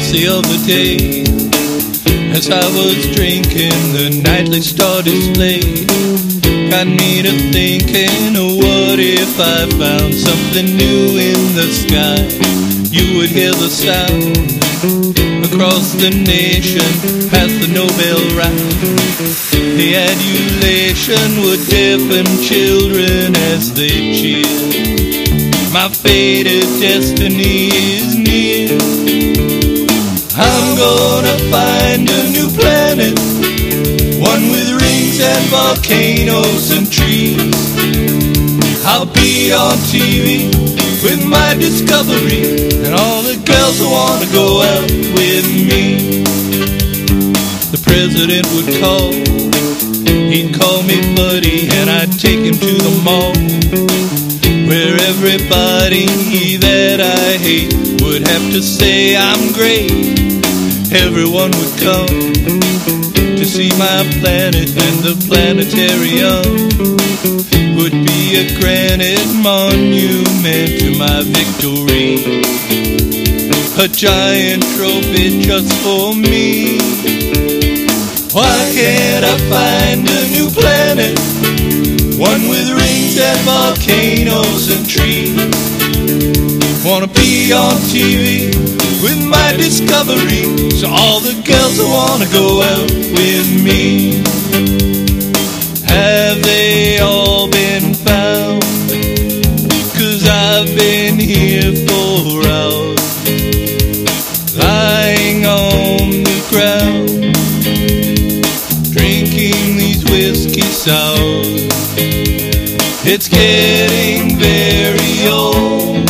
just the other day, as I was drinking, the nightly star display got me to thinking, what if I found something new in the sky? You would hear the sound across the nation, past the Nobel ride. The adulation would deafen children as they cheer. My fated destiny is near. I'm gonna find a new planet, one with rings and volcanoes and trees. I'll be on TV with my discovery, and all the girls will want to go out with me. The president would call, he'd call me buddy, and I'd take him to the mall, where everybody that I hate would have to say I'm great. Everyone would come to see my planet, and the planetarium would be a granite monument to my victory, a giant trophy just for me. Why can't I find a new planet, one with rings and volcanoes and trees? Wanna be on TV with my discovery, so all the girls will wanna go out with me. Have they all been found? 'Cause I've been here for hours, lying on the ground, drinking these whiskey sours. It's getting very old,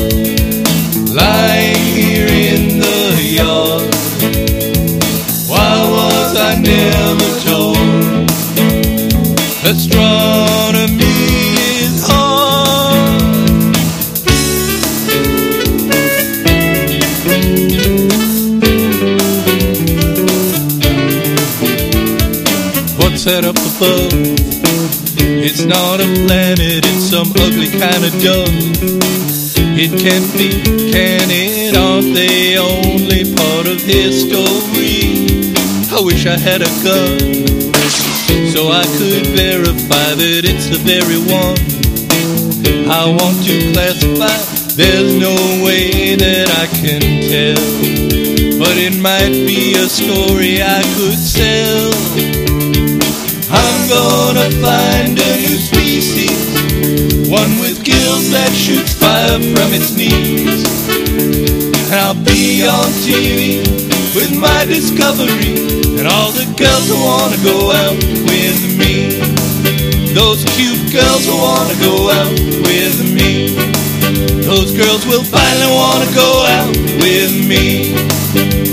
lying here in the yard. Why was I never told? Astronomy is hard. What's that up above? It's not a planet, it's some ugly kind of dove. It can't be, can it? Aren't they only part of history? I wish I had a gun, so I could verify that it's the very one I want to classify. There's no way that I can tell, but it might be a story I could sell. I'm gonna find a new species, one with gills that shoots fire from its knees. And I'll be on TV with my discovery, and all the girls will wanna go out with me. Those cute girls will wanna go out with me. Those girls will finally wanna go out with me.